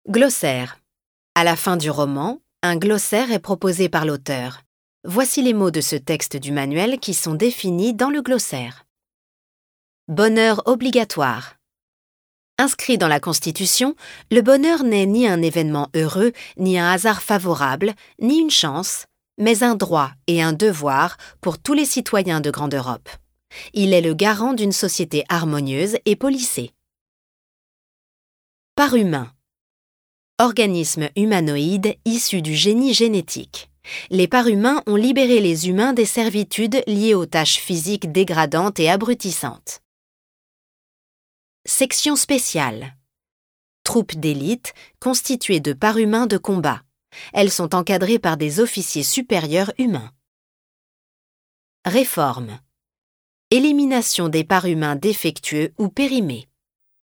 Glossaire. À la fin du roman, un glossaire est proposé par l'auteur. Voici les mots de ce texte du manuel qui sont définis dans le glossaire. Bonheur obligatoire. Inscrit dans la Constitution, le bonheur n'est ni un événement heureux, ni un hasard favorable, ni une chance, mais un droit et un devoir pour tous les citoyens de Grande Europe. Il est le garant d'une société harmonieuse et policée. Parhumain. Organisme humanoïde issu du génie génétique. Les parhumains ont libéré les humains des servitudes liées aux tâches physiques dégradantes et abrutissantes. Section spéciale. Troupes d'élite constituées de parhumains de combat. Elles sont encadrées par des officiers supérieurs humains. Réforme. Élimination des parhumains défectueux ou périmés.